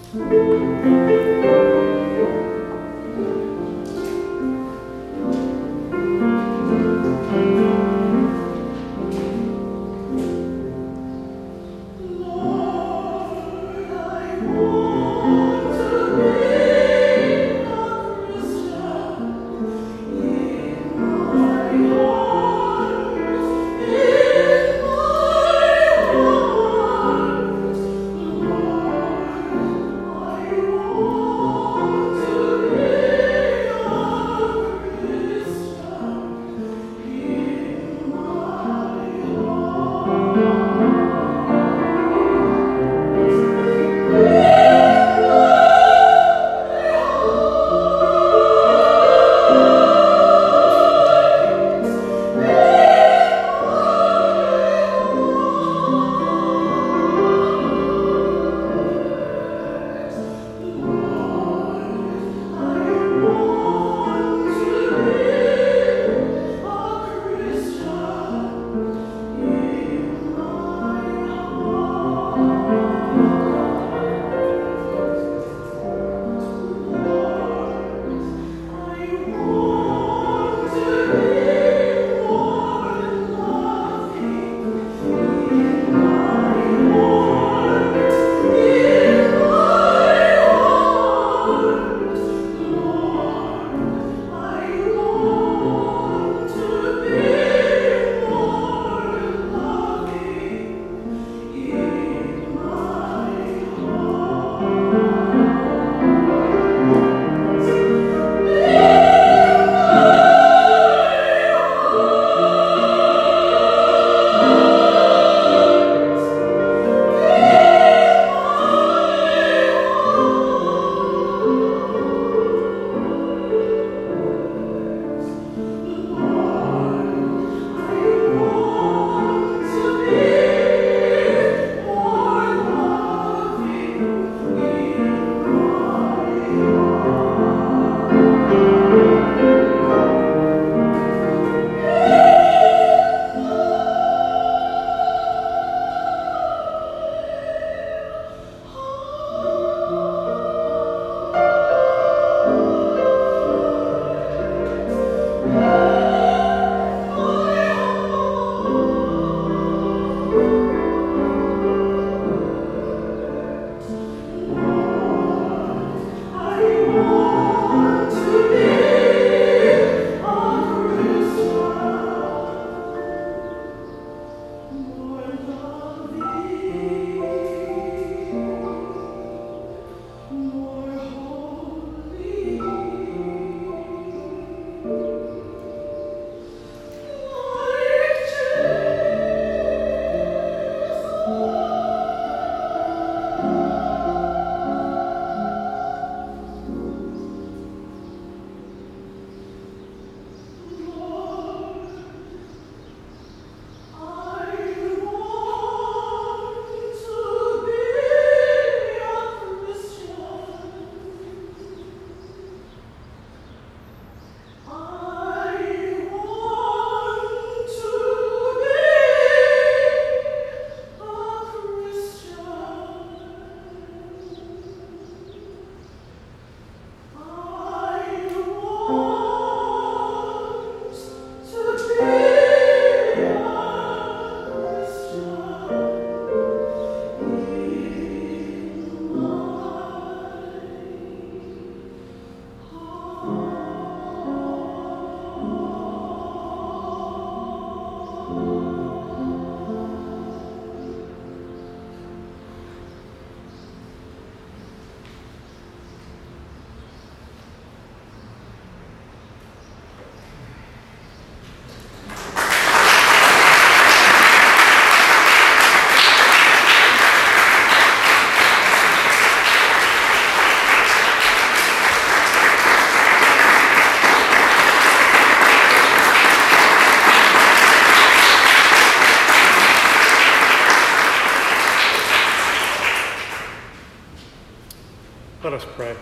Let us pray.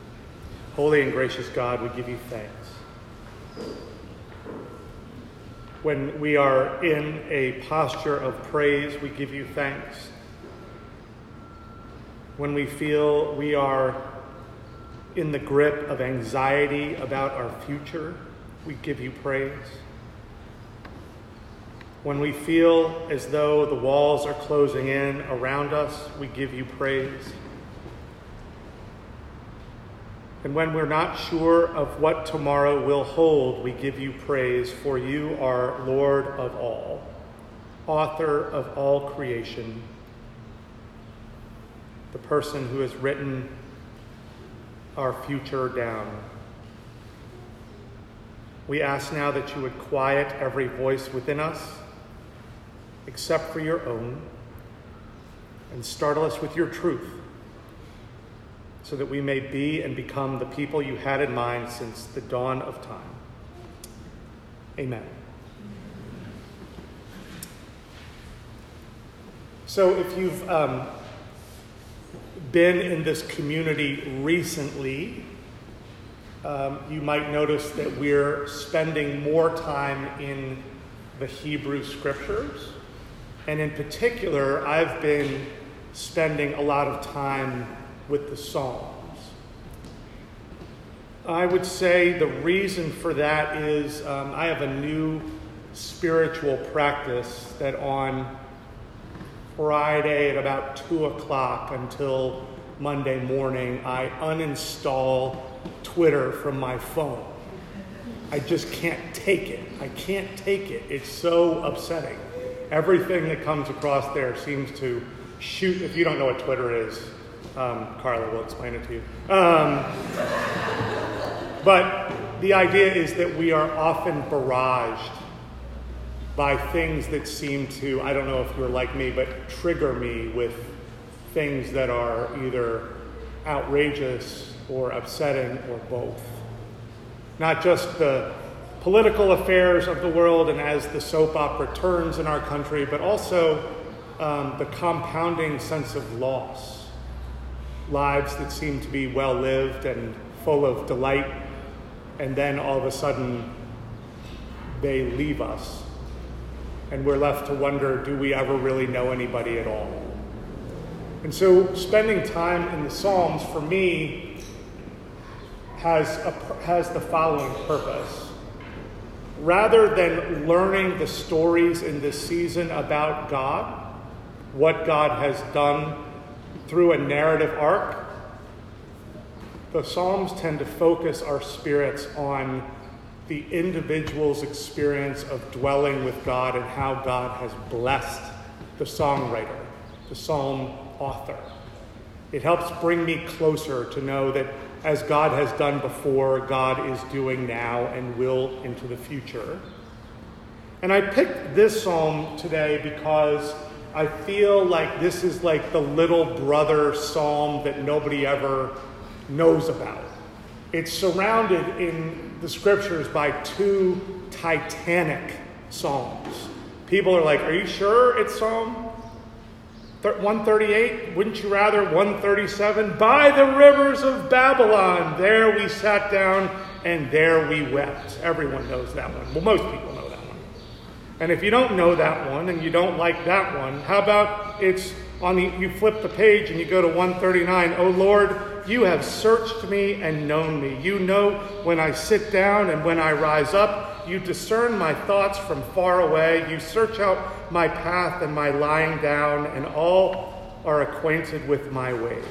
Holy and gracious God, we give you thanks. When we are in a posture of praise, we give you thanks. When we feel we are in the grip of anxiety about our future, we give you praise. When we feel as though the walls are closing in around us, we give you praise. And when we're not sure of what tomorrow will hold, we give you praise, for you are Lord of all, author of all creation, the person who has written our future down. We ask now that you would quiet every voice within us, except for your own, and startle us with your truth, so that we may be and become the people you had in mind since the dawn of time. Amen. So if you've been in this community recently, you might notice that we're spending more time in the Hebrew Scriptures. And in particular, I've been spending a lot of time with the Psalms. I would say the reason for that is I have a new spiritual practice that on Friday at about 2 o'clock until Monday morning, I uninstall Twitter from my phone. I just can't take it. I can't take it. It's so upsetting. Everything that comes across there seems to shoot. If you don't know what Twitter is, Carla will explain it to you. But the idea is that we are often barraged by things that seem to, I don't know if you're like me, but trigger me with things that are either outrageous or upsetting or both. Not just the political affairs of the world and as the soap opera turns in our country, but also the compounding sense of loss. Lives that seem to be well-lived and full of delight, and then all of a sudden they leave us. And we're left to wonder, do we ever really know anybody at all? And so spending time in the Psalms, for me, has the following purpose. Rather than learning the stories in this season about God, what God has done through a narrative arc, the Psalms tend to focus our spirits on the individual's experience of dwelling with God and how God has blessed the songwriter, the psalm author. It helps bring me closer to know that as God has done before, God is doing now and will into the future. And I picked this psalm today because I feel like this is like the little brother psalm that nobody ever knows about. It's surrounded in the scriptures by two titanic psalms. People are like, are you sure it's Psalm 138? Wouldn't you rather 137? By the rivers of Babylon, there we sat down and there we wept. Everyone knows that one. Well, most people know that one. And if you don't know that one and you don't like that one, how about it's you flip the page and you go to 139. Oh Lord, you have searched me and known me. You know when I sit down and when I rise up. You discern my thoughts from far away. You search out my path and my lying down, and all are acquainted with my ways.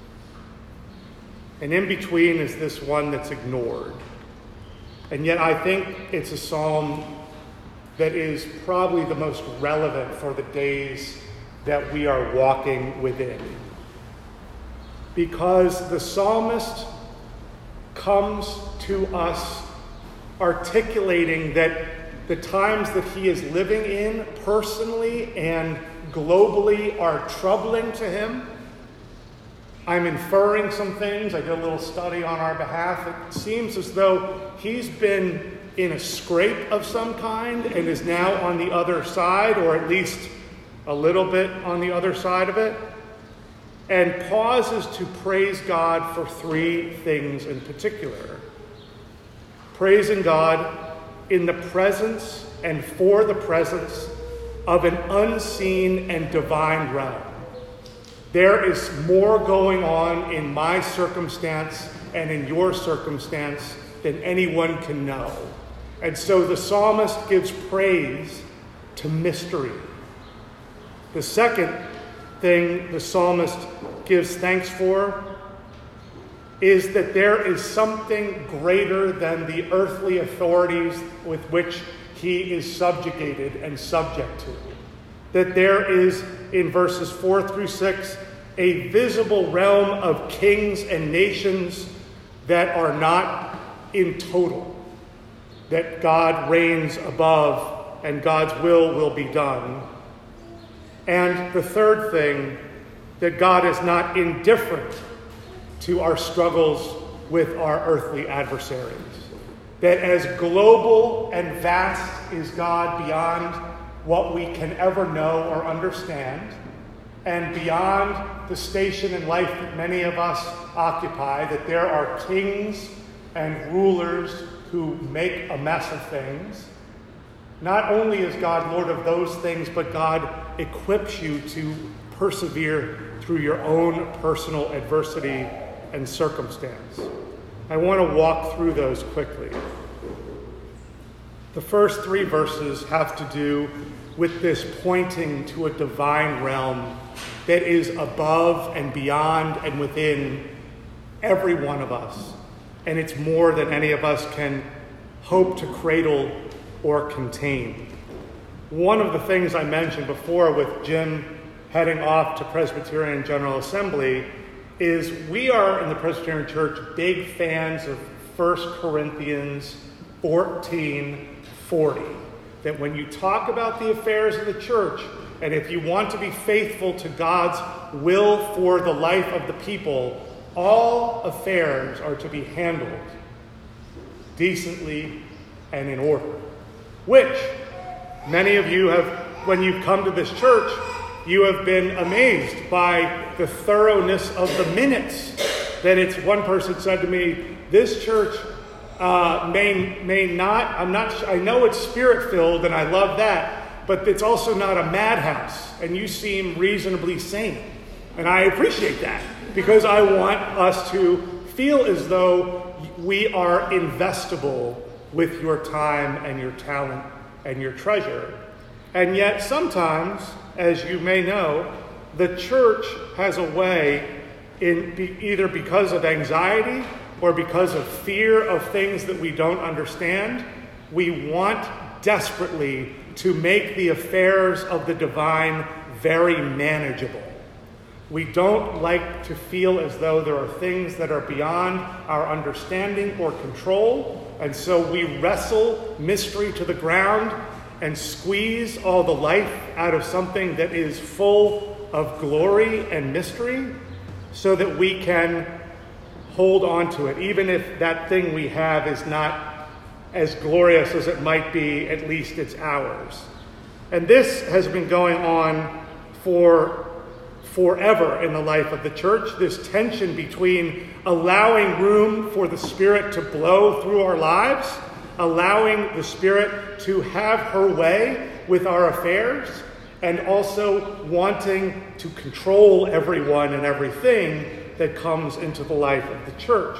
And in between is this one that's ignored. And yet I think it's a psalm that is probably the most relevant for the days that we are walking within. Because the psalmist comes to us articulating that the times that he is living in personally and globally are troubling to him. I'm inferring some things. I did a little study on our behalf. It seems as though he's been in a scrape of some kind and is now on the other side, or at least a little bit on the other side of it, and pauses to praise God for three things in particular. Praising God in the presence and for the presence of an unseen and divine realm. There is more going on in my circumstance and in your circumstance than anyone can know. And so the psalmist gives praise to mystery. The second thing the psalmist gives thanks for is that there is something greater than the earthly authorities with which he is subjugated and subject to. That there is, in verses 4 through 6, a visible realm of kings and nations that are not in total. That God reigns above and God's will be done. And the third thing, that God is not indifferent to our struggles with our earthly adversaries. That as global and vast is God beyond what we can ever know or understand, and beyond the station in life that many of us occupy, that there are kings and rulers who make a mess of things. Not only is God Lord of those things, but God equips you to persevere through your own personal adversity and circumstance. I want to walk through those quickly. The first 3 verses have to do with this pointing to a divine realm that is above and beyond and within every one of us. And it's more than any of us can hope to cradle or contain. One of the things I mentioned before with Jim heading off to Presbyterian General Assembly is we are in the Presbyterian Church big fans of 1 Corinthians 14:40. That when you talk about the affairs of the church, and if you want to be faithful to God's will for the life of the people, all affairs are to be handled decently and in order. Which many of you have, when you've come to this church, you have been amazed by the thoroughness of the minutes. That it's, one person said to me, this church may not, I know it's spirit-filled and I love that, but it's also not a madhouse, and you seem reasonably sane. And I appreciate that, because I want us to feel as though we are investable with your time and your talent and your treasure. And yet sometimes, as you may know, the church has a way, either because of anxiety or because of fear of things that we don't understand, we want desperately to make the affairs of the divine very manageable. We don't like to feel as though there are things that are beyond our understanding or control, and so we wrestle mystery to the ground and squeeze all the life out of something that is full of glory and mystery so that we can hold on to it, even if that thing we have is not as glorious as it might be, at least it's ours. And this has been going on for forever in the life of the church, this tension between allowing room for the Spirit to blow through our lives, allowing the Spirit to have her way with our affairs, and also wanting to control everyone and everything that comes into the life of the church.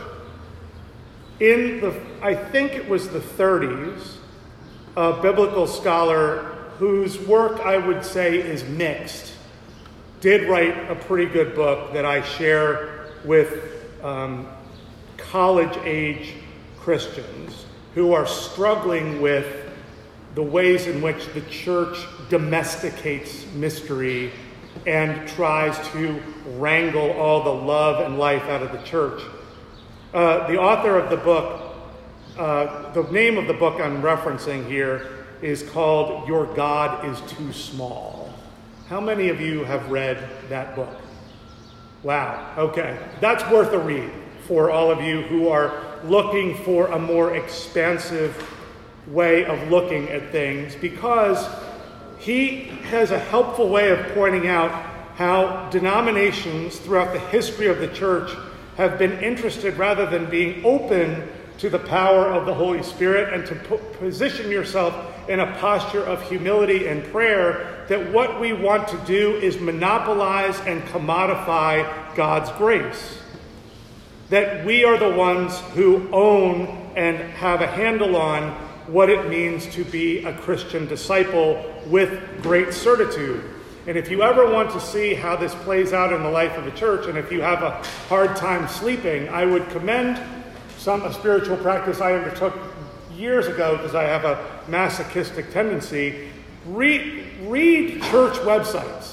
I think it was the 30s, a biblical scholar whose work I would say is mixed did write a pretty good book that I share with college-age Christians who are struggling with the ways in which the church domesticates mystery and tries to wrangle all the love and life out of the church. The author of the book, the name of the book I'm referencing here is called Your God is Too Small. How many of you have read that book? Wow, okay. That's worth a read for all of you who are looking for a more expansive way of looking at things, because he has a helpful way of pointing out how denominations throughout the history of the church have been interested, rather than being open to the power of the Holy Spirit and to position yourself in a posture of humility and prayer, that what we want to do is monopolize and commodify God's grace. That we are the ones who own and have a handle on what it means to be a Christian disciple with great certitude. And if you ever want to see how this plays out in the life of a church, and if you have a hard time sleeping, I would commend a spiritual practice I undertook years ago because I have a masochistic tendency. Read church websites.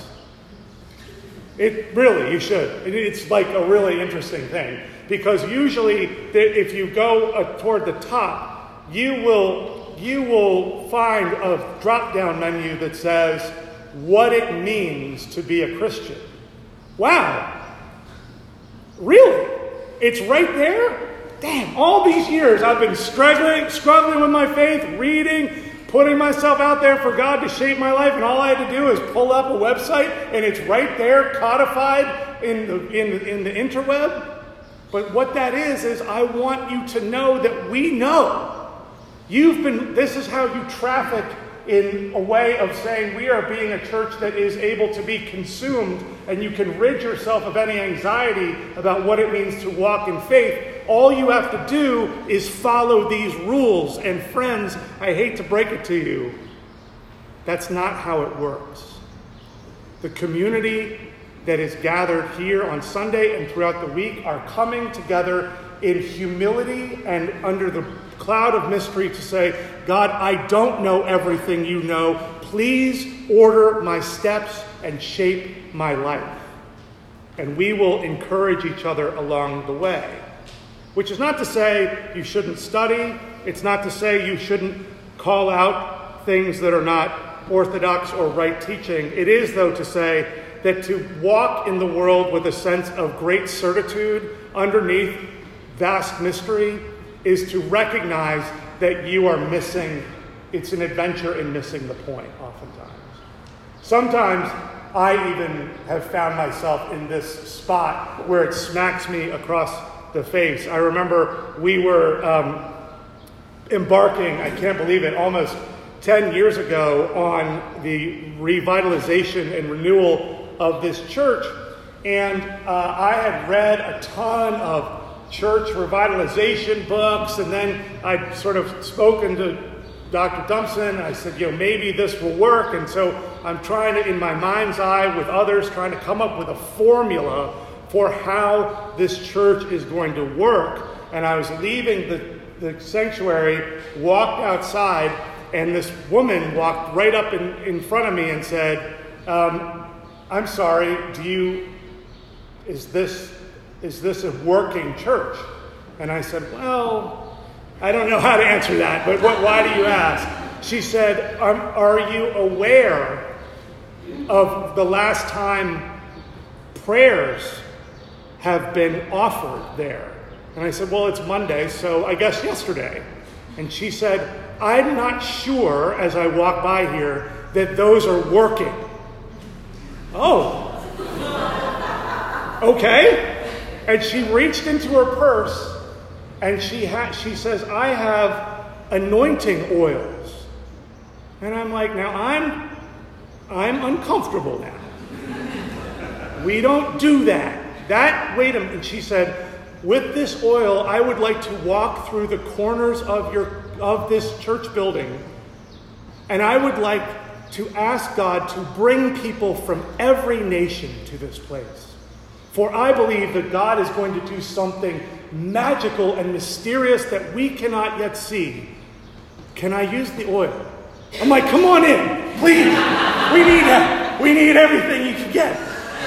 You should. It's like a really interesting thing. Because usually, if you go toward the top, you will find a drop-down menu that says what it means to be a Christian. Wow. Really? It's right there? Damn, all these years I've been struggling with my faith, reading, putting myself out there for God to shape my life, and all I had to do is pull up a website, and it's right there, codified in the interweb. But what that is I want you to know that we know. This is how you traffic in a way of saying we are being a church that is able to be consumed, and you can rid yourself of any anxiety about what it means to walk in faith. All you have to do is follow these rules. And friends, I hate to break it to you, that's not how it works. The community that is gathered here on Sunday and throughout the week are coming together in humility and under the cloud of mystery to say, God, I don't know everything you know. Please order my steps and shape my life. And we will encourage each other along the way. Which is not to say you shouldn't study. It's not to say you shouldn't call out things that are not orthodox or right teaching. It is, though, to say that to walk in the world with a sense of great certitude underneath vast mystery is to recognize that you are missing. It's an adventure in missing the point, oftentimes. Sometimes I even have found myself in this spot where it smacks me across the face. I remember we were embarking, I can't believe it, almost 10 years ago on the revitalization and renewal of this church. And I had read a ton of church revitalization books, and then I'd sort of spoken to Dr. Dumpson. I said, maybe this will work. And so I'm trying to, in my mind's eye with others, trying to come up with a formula for how this church is going to work. And I was leaving the sanctuary, walked outside, and this woman walked right up in front of me and said, I'm sorry, is this a working church? And I said, well, I don't know how to answer that, but why do you ask? She said, are you aware of the last time prayers have been offered there? And I said, well, it's Monday, so I guess yesterday. And she said, I'm not sure, as I walk by here, that those are working. Oh. Okay. And she reached into her purse, and she says, I have anointing oils. And I'm like, now I'm uncomfortable now. We don't do that. Wait a minute. And she said, with this oil, I would like to walk through the corners of this church building, and I would like to ask God to bring people from every nation to this place. For I believe that God is going to do something magical and mysterious that we cannot yet see. Can I use the oil? I'm like, come on in, please. We need everything you can get.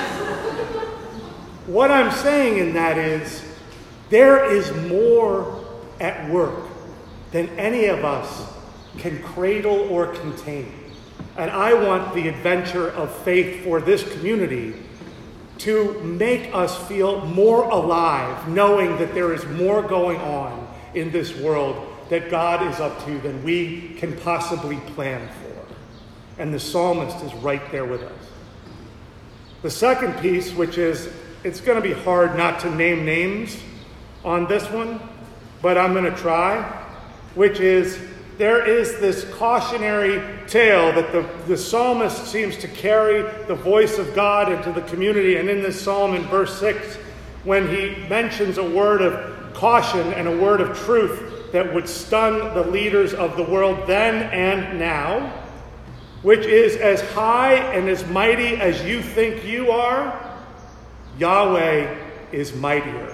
What I'm saying in that is, there is more at work than any of us can cradle or contain. And I want the adventure of faith for this community to make us feel more alive, knowing that there is more going on in this world that God is up to than we can possibly plan for. And the psalmist is right there with us. The second piece, which is, it's going to be hard not to name names on this one, but I'm going to try, which is there is this cautionary tale that the psalmist seems to carry the voice of God into the community. And in this psalm, in verse 6, when he mentions a word of caution and a word of truth that would stun the leaders of the world then and now, which is as high and as mighty as you think you are, Yahweh is mightier.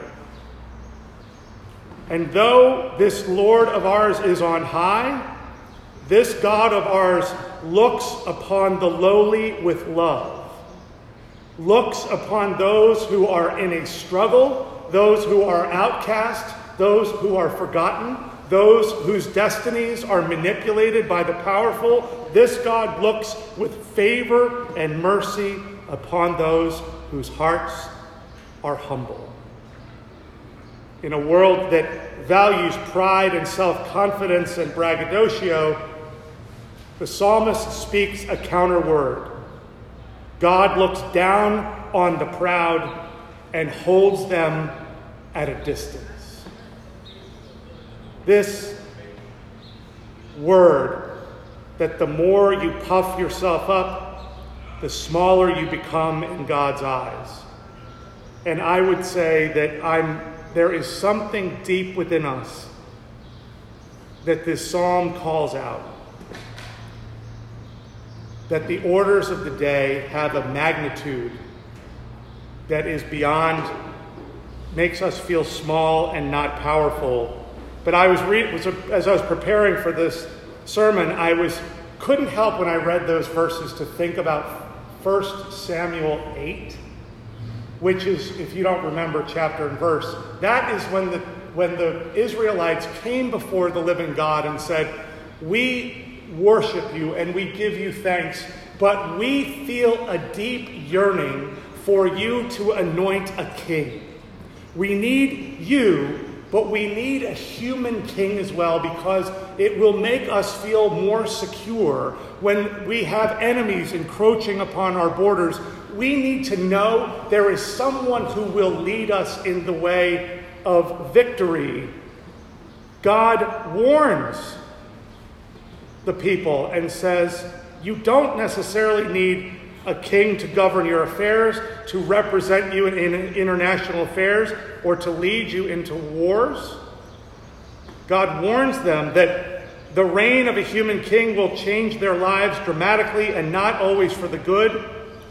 And though this Lord of ours is on high, this God of ours looks upon the lowly with love, looks upon those who are in a struggle, those who are outcast, those who are forgotten, those whose destinies are manipulated by the powerful. This God looks with favor and mercy upon those whose hearts are humble. In a world that values pride and self-confidence and braggadocio, the psalmist speaks a counter word. God looks down on the proud and holds them at a distance. This word, that the more you puff yourself up, the smaller you become in God's eyes. And I would say that there is something deep within us that this psalm calls out. That the orders of the day have a magnitude that is beyond, makes us feel small and not powerful. But as I was preparing for this sermon, couldn't help when I read those verses to think about 1 Samuel 8. Which is, if you don't remember chapter and verse, that is when the Israelites came before the living God and said, "We worship you and we give you thanks, but we feel a deep yearning for you to anoint a king. We need you, but we need a human king as well, because it will make us feel more secure when we have enemies encroaching upon our borders. We need to know there is someone who will lead us in the way of victory." God warns the people and says, you don't necessarily need a king to govern your affairs, to represent you in international affairs, or to lead you into wars. God warns them that the reign of a human king will change their lives dramatically and not always for the good.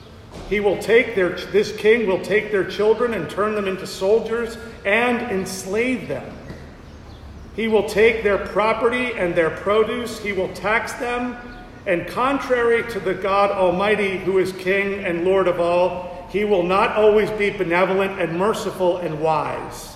This king will take their children and turn them into soldiers and enslave them. He will take their property and their produce. He will tax them. And contrary to the God Almighty, who is King and Lord of all, he will not always be benevolent and merciful and wise.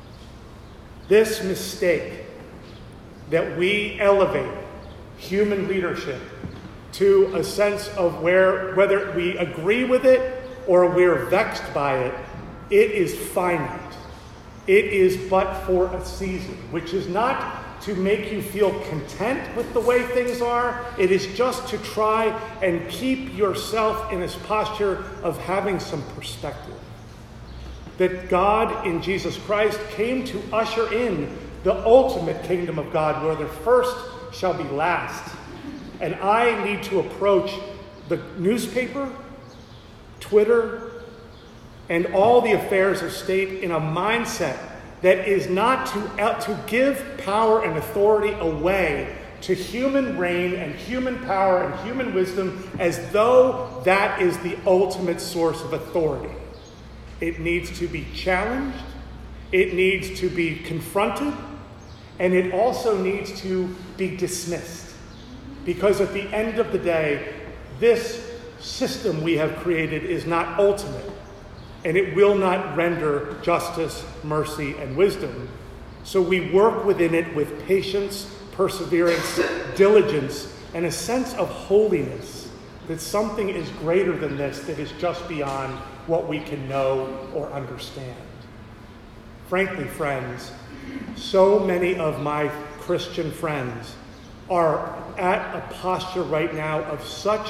This mistake that we elevate human leadership to a sense of whether we agree with it or we're vexed by it, it is finite. It is but for a season, which is not to make you feel content with the way things are. It is just to try and keep yourself in this posture of having some perspective. That God in Jesus Christ came to usher in the ultimate kingdom of God, where the first shall be last. And I need to approach the newspaper, Twitter, and all the affairs of state in a mindset that is not to give power and authority away to human reign and human power and human wisdom as though that is the ultimate source of authority. It needs to be challenged, it needs to be confronted, and it also needs to be dismissed. Because at the end of the day, this system we have created is not ultimate, and it will not render justice, mercy, and wisdom. So we work within it with patience, perseverance, diligence, and a sense of holiness, that something is greater than this, that is just beyond what we can know or understand. Frankly, friends, so many of my Christian friends are at a posture right now of such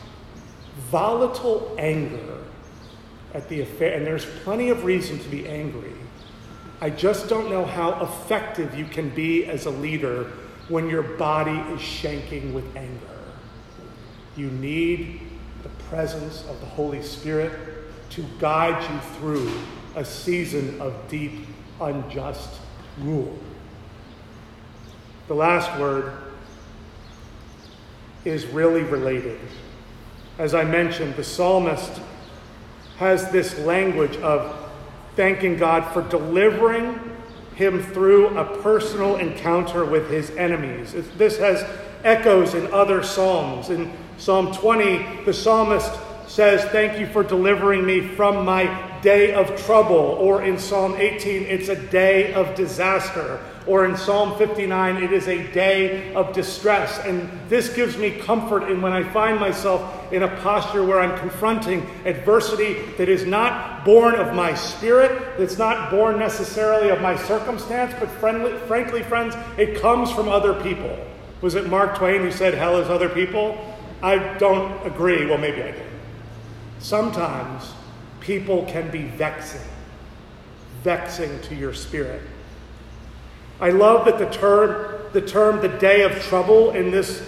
volatile anger at the affair, and there's plenty of reason to be angry. I just don't know how effective you can be as a leader when your body is shaking with anger. You need the presence of the Holy Spirit to guide you through a season of deep, unjust rule. The last word is really related. As I mentioned, the psalmist has this language of thanking God for delivering him through a personal encounter with his enemies. This has echoes in other psalms. In Psalm 20, the psalmist says, "Thank you for delivering me from my day of trouble." Or in Psalm 18, it's a day of disaster. Or in Psalm 59, it is a day of distress. And this gives me comfort in when I find myself in a posture where I'm confronting adversity that is not born of my spirit, that's not born necessarily of my circumstance, but frankly, friends, it comes from other people. Was it Mark Twain who said, "Hell is other people"? I don't agree. Well, maybe I did. Sometimes people can be vexing to your spirit. I love that the term "the day of trouble" in this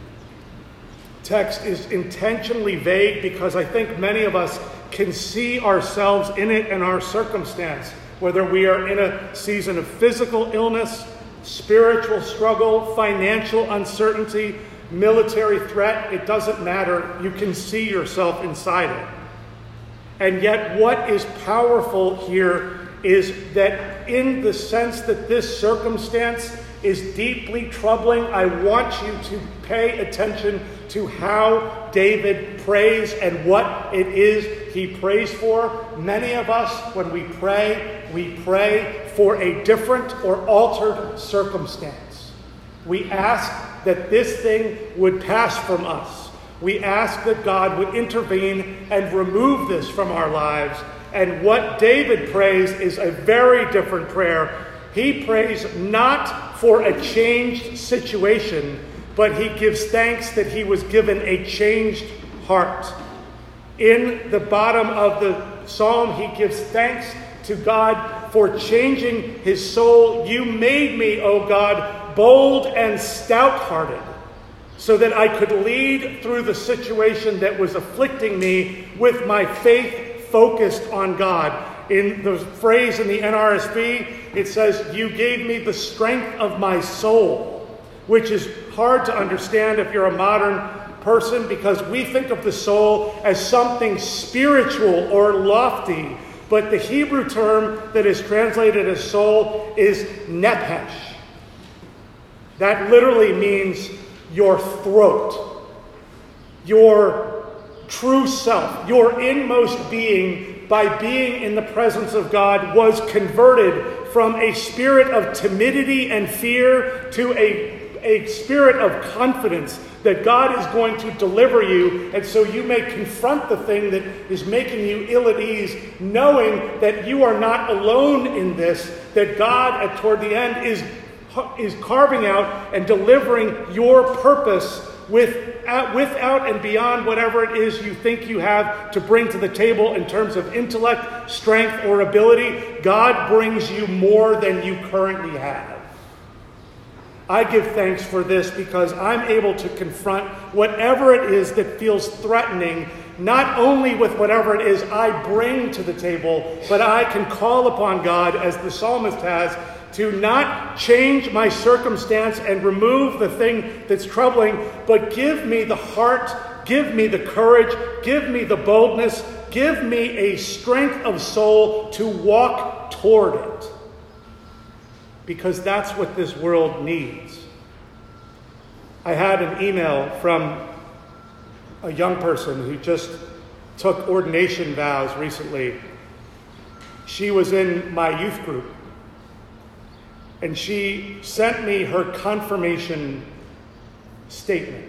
text is intentionally vague, because I think many of us can see ourselves in it and our circumstance, whether we are in a season of physical illness, spiritual struggle, financial uncertainty, military threat. It doesn't matter. You can see yourself inside it. And yet what is powerful here is that in the sense that this circumstance is deeply troubling, I want you to pay attention to how David prays and what it is he prays for. Many of us, when we pray for a different or altered circumstance. We ask that this thing would pass from us. We ask that God would intervene and remove this from our lives. And what David prays is a very different prayer. He prays not for a changed situation, but he gives thanks that he was given a changed heart. In the bottom of the psalm, he gives thanks to God for changing his soul. "You made me, O God, bold and stout-hearted, so that I could lead through the situation that was afflicting me with my faith focused on God." In the phrase in the NRSV, it says, "You gave me the strength of my soul," which is hard to understand if you're a modern person, because we think of the soul as something spiritual or lofty. But the Hebrew term that is translated as soul is nephesh. That literally means your throat, your true self, your inmost being. By being in the presence of God, was converted from a spirit of timidity and fear to a spirit of confidence that God is going to deliver you, and so you may confront the thing that is making you ill at ease, knowing that you are not alone in this, that God, toward the end, is carving out and delivering your purpose without and beyond whatever it is you think you have to bring to the table in terms of intellect, strength, or ability. God brings you more than you currently have. I give thanks for this because I'm able to confront whatever it is that feels threatening, not only with whatever it is I bring to the table, but I can call upon God, as the psalmist has, to not change my circumstance and remove the thing that's troubling, but give me the heart, give me the courage, give me the boldness, give me a strength of soul to walk toward it. Because that's what this world needs. I had an email from a young person who just took ordination vows recently. She was in my youth group. And she sent me her confirmation statement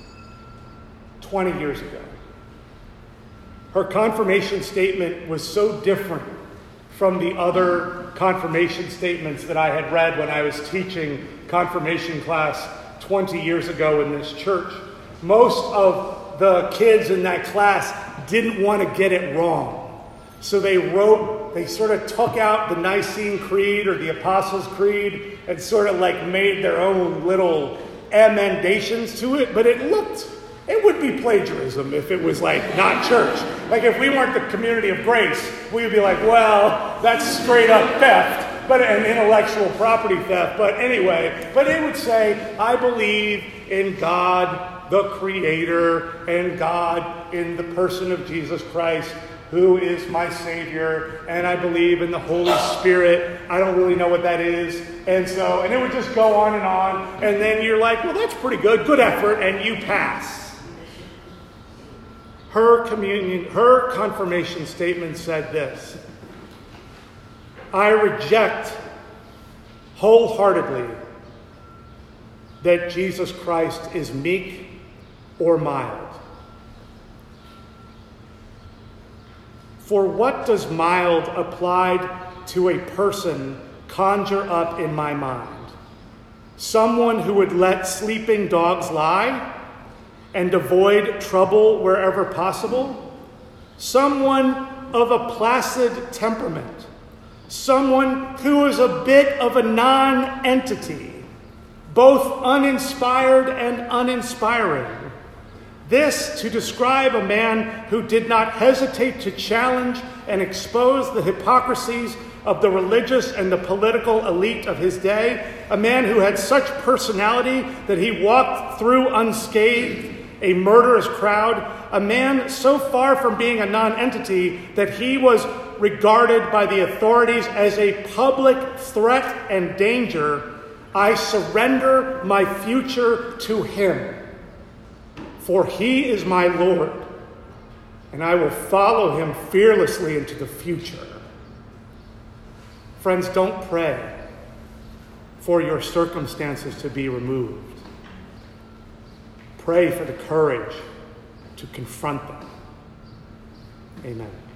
20 years ago. Her confirmation statement was so different from the other confirmation statements that I had read when I was teaching confirmation class 20 years ago in this church. Most of the kids in that class didn't want to get it wrong. So they sort of took out the Nicene Creed or the Apostles' Creed and sort of like made their own little emendations to it, but it would be plagiarism if it was like not church. Like if we weren't the community of grace, we would be like, well, that's straight up theft, and intellectual property theft. But anyway, but it would say, I believe in God, the Creator, and God in the person of Jesus Christ, who is my Savior, and I believe in the Holy Spirit. I don't really know what that is. And it would just go on, and then you're like, well, that's pretty good effort, and you pass. Her confirmation statement said this: I reject wholeheartedly that Jesus Christ is meek or mild. For what does mild applied to a person conjure up in my mind? Someone who would let sleeping dogs lie and avoid trouble wherever possible? Someone of a placid temperament? Someone who is a bit of a non-entity, both uninspired and uninspiring? This to describe a man who did not hesitate to challenge and expose the hypocrisies of the religious and the political elite of his day, a man who had such personality that he walked through unscathed a murderous crowd, a man so far from being a non-entity that he was regarded by the authorities as a public threat and danger. I surrender my future to him. For he is my Lord, and I will follow him fearlessly into the future. Friends, don't pray for your circumstances to be removed. Pray for the courage to confront them. Amen.